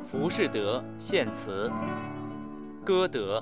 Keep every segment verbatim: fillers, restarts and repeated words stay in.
浮士德献词，歌德。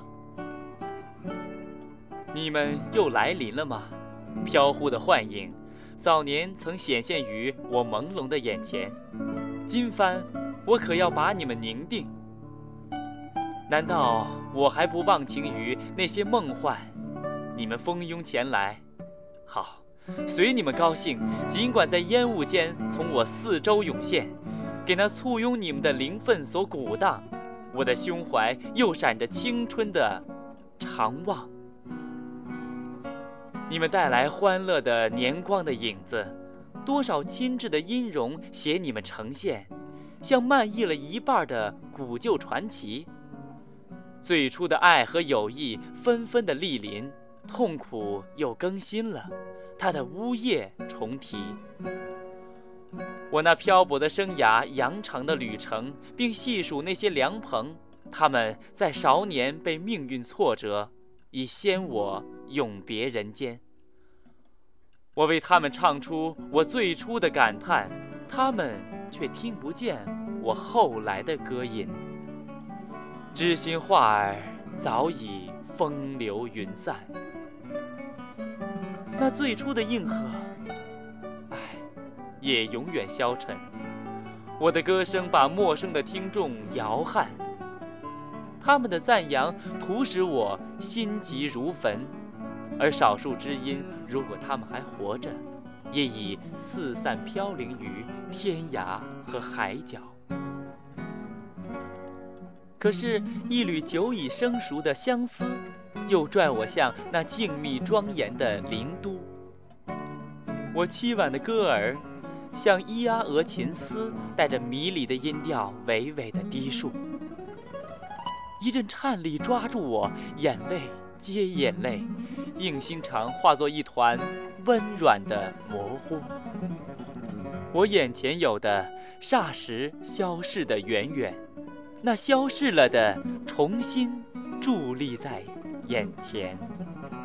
你们又来临了吗？飘忽的幻影，早年曾显现于我朦胧的眼前，今番我可要把你们凝定。难道我还不忘情于那些梦幻？你们蜂拥前来，好，随你们高兴，尽管在烟雾间从我四周涌现，给那簇拥你们的灵氛所鼓荡，我的胸怀又闪着青春的长望。你们带来欢乐的年光的影子，多少亲挚的音容携你们呈现，像漫溢了一半的古旧传奇。最初的爱和友谊纷纷的莅临，痛苦又更新了，它的呜咽重提。我那漂泊的生涯，扬长的旅程，并细数那些良朋，他们在少年被命运挫折，已先我永别人间。我为他们唱出我最初的感叹，他们却听不见我后来的歌吟。知心话儿早已风流云散，那最初的应和，唉，也永远消沉。我的歌声把陌生的听众摇撼，他们的赞扬徒使我心急如焚，而少数知音，如果他们还活着，也已四散飘零于天涯和海角。可是，一缕久已生熟的相思，又拽我向那静谧庄严的灵都。我凄婉的歌儿，像咿呀鹅琴丝，带着迷离的音调，娓娓的低述。一阵颤栗抓住我，眼泪接眼泪，硬心肠化作一团温软的模糊。我眼前有的，霎时消逝的远远，那消逝了的，重新伫立在眼前。